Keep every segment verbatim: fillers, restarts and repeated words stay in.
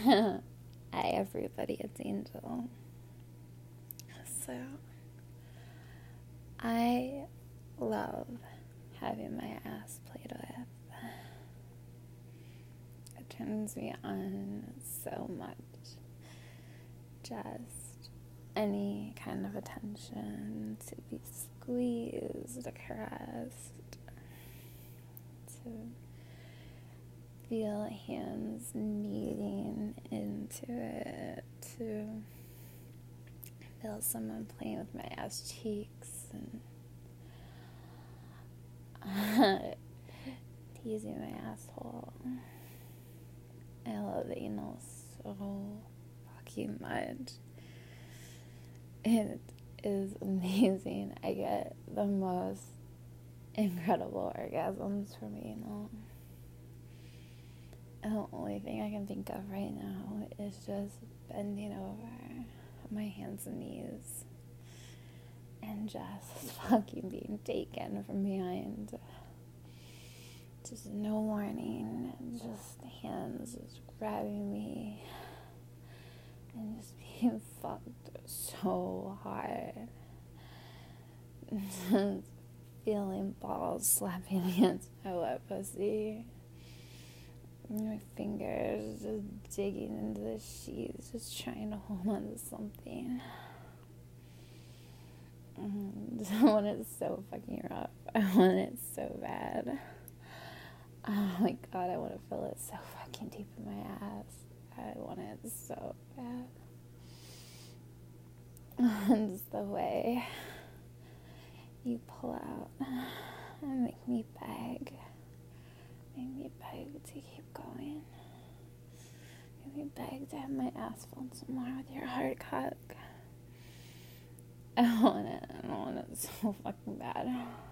Hi, everybody, it's Angel. So, I love having my ass played with. It turns me on so much. Just any kind of attention, to be squeezed, caressed, to feel hands kneading into it, to feel someone playing with my ass cheeks and teasing my asshole. I love anal so fucking much. It is amazing. I get the most incredible orgasms from anal. The only thing I can think of right now is just bending over on my hands and knees and just fucking being taken from behind. Just no warning, just hands just grabbing me and just being fucked so hard. Just feeling balls slapping against my wet pussy. My fingers just digging into the sheets, just trying to hold on to something. Mm, I want it so fucking rough. I want it so bad. Oh my god, I want to feel it so fucking deep in my ass. I want it so bad. And just the way you pull out and make me beg. Make me beg to keep going. Make me beg to have my ass filled some more with your hard cock. I want it. I want it so fucking bad.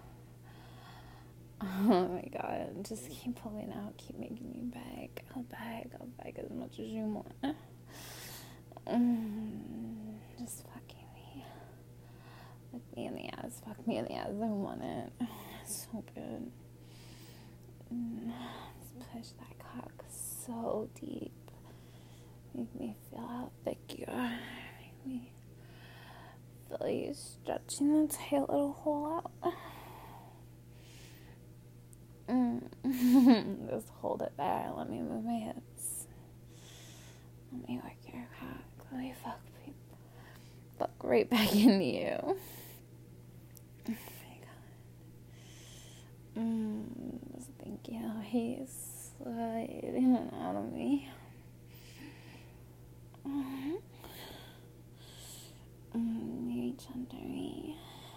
Oh my god. Just keep pulling out. Keep making me beg. I'll beg. I'll beg as much as you want. Mm, just fucking me. Fuck me in the ass. Fuck me in the ass. I want it. It's so good. Just push that cock so deep. Make me feel how thick you are. Make me feel you stretching the tight little hole out. Mm. Just hold it there. Let me move my hips. Let me work your cock. Let me fuck people. Fuck right back into you. Oh my god. Mm. Just thinking how he's sliding out of me. Mm. Mm. You reach under me.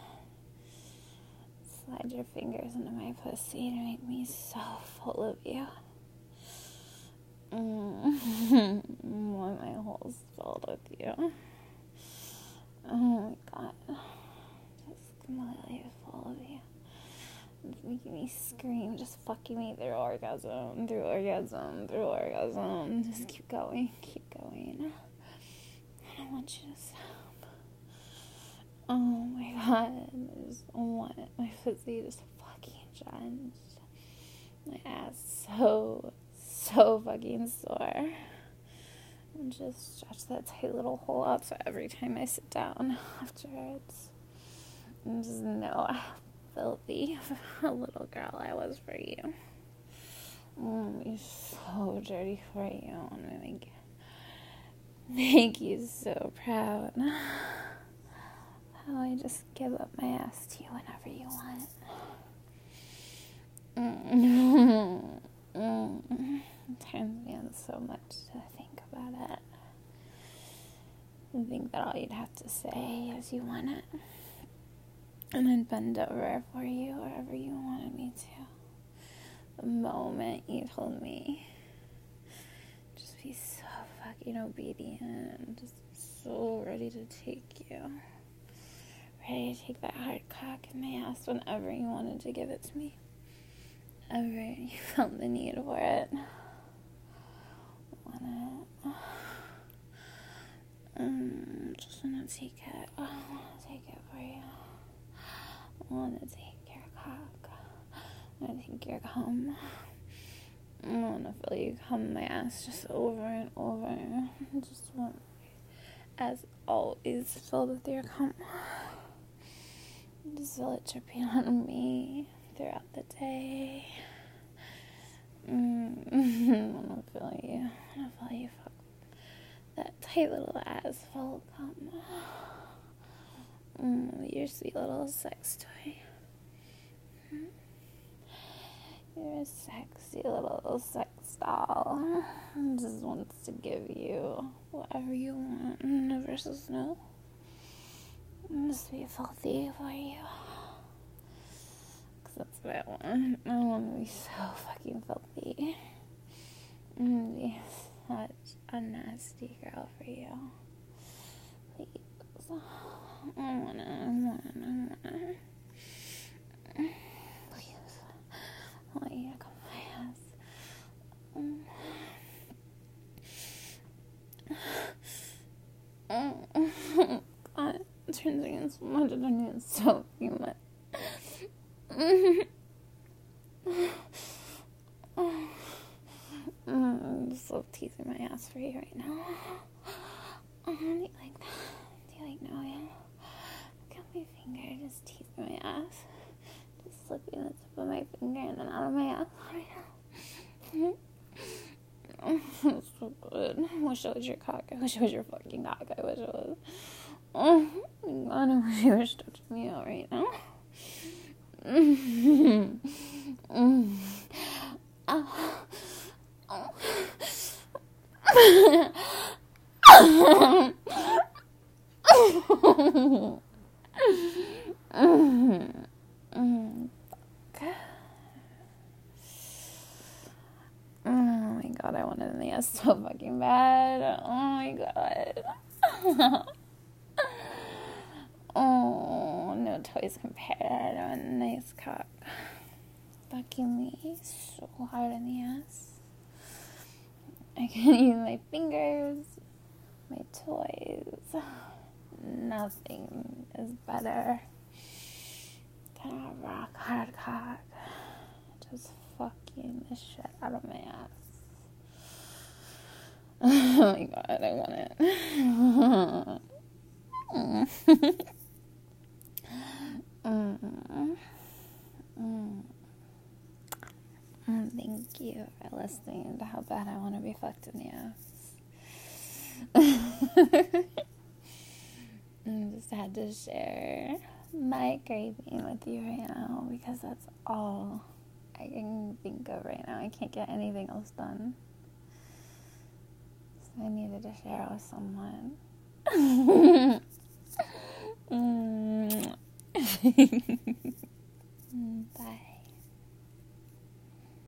Slide your fingers into my pussy to make me so full of you. Mm. Want my holes filled with you. Oh my god. Just completely full of you. Just making me scream. Just fucking me through orgasm, through orgasm, through orgasm. Just keep going, keep going. I don't want you to stop. Oh my god, I just want my pussy just fucking drenched. My ass so, so fucking sore. And just stretch that tight little hole out so every time I sit down afterwards, and just know how filthy a little girl I was for you. I'm be so dirty for you. I'm gonna make, make you so proud. How I just give up my ass to you whenever you want. Mm. Mm. It turns me on so much to think about it. I think that all you'd have to say is you want it. And I'd bend over for you wherever you wanted me to. The moment you told me, just be so fucking obedient and just so ready to take you. Ready to take that hard cock in my ass whenever you wanted to give it to me. Ever you felt the need for it. I want it. Um, just want to take it. I want to take it for you. I want to take your cock. I want to take your cum. I want to feel you come my ass just over and over. I just want, as always, filled with your cum. Just feel it dripping on me throughout the day. Mm. I want to feel you. I want to feel you fuck that tight little ass full of cum. Mm, your sweet little sex toy. Mm. You're a sexy little sex doll. Just wants to give you whatever you want. Never says no. Just be filthy for you. Because that's what I want. I want to be so fucking filthy. I'm going to be such a nasty girl for you. Please. I want to, I want to, I want to. Please. I want you to come my ass. Mm. Mm. God, it turns against so much. I don't even so fucking much. I'm just so teasing my ass for you right now. Oh, do you like that? Do you like knowing? Look at my finger, just teasing my ass. Just slipping the tip of my finger and then out of my ass right now. Oh, that's so good. I wish it was your cock. I wish it was your fucking cock. I wish it was. Oh my god, I wish you were stretching me out right now. Mm. Mm. Oh. Oh. Mm. Mm. Oh my god, I wanted in the ass so fucking bad. Oh my god. Oh, no toys compared to a nice cock. Fucking me so hard in the ass. I can use my fingers, my toys. Nothing is better than a rock hard cock. Just fucking the shit out of my ass. Oh my god, I want it. mm. Mm. Mm. Mm. Thank you for listening to how bad I want to be fucked in the ass. I just had to share my craving with you right now because that's all I can think of right now. I can't get anything else done. So I needed to share with someone. mm.